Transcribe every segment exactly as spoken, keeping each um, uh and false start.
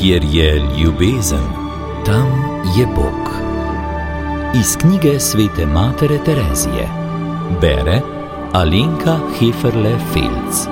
Kjer je ljubezen, tam je Bog. Iz knjige svete matere Terezije. Bere Alenka Heferle-Felc.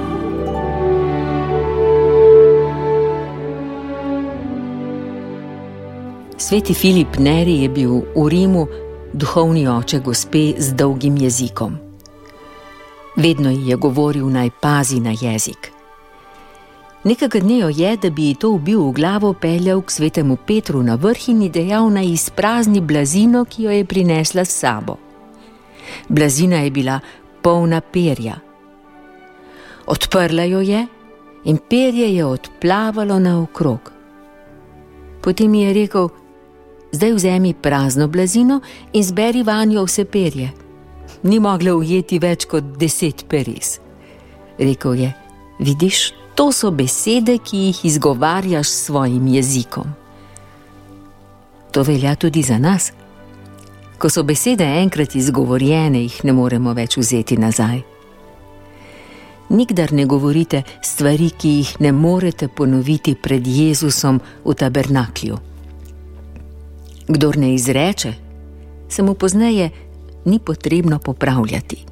Sveti Filip Neri je bil v Rimu duhovni oče gospe z dolgim jezikom. Vedno ji je govoril, naj pazi na jezik. Nekega dne jo je, da bi ji to ubil v glavo, peljal k svetemu Petru na vrh in ji dejal, naj izprazni blazino, ki jo je prinesla s sabo. Blazina je bila polna perja. Odprla jo je in perje je odplavalo naokrog. Potem ji je rekel, zdaj vzemi prazno blazino in zberi vanjo vse perje. Ni mogla ujeti več kot deset peres. Rekel je, vidiš, to so besede, ki jih izgovarjaš s svojim jezikom. To velja tudi za nas. Ko so besede enkrat izgovorjene, jih ne moremo več vzeti nazaj. Nikdar ne govorite stvari, ki jih ne morete ponoviti pred Jezusom v tabernaklju. Kdor ne izreče, se mu pozneje ni potrebno popravljati.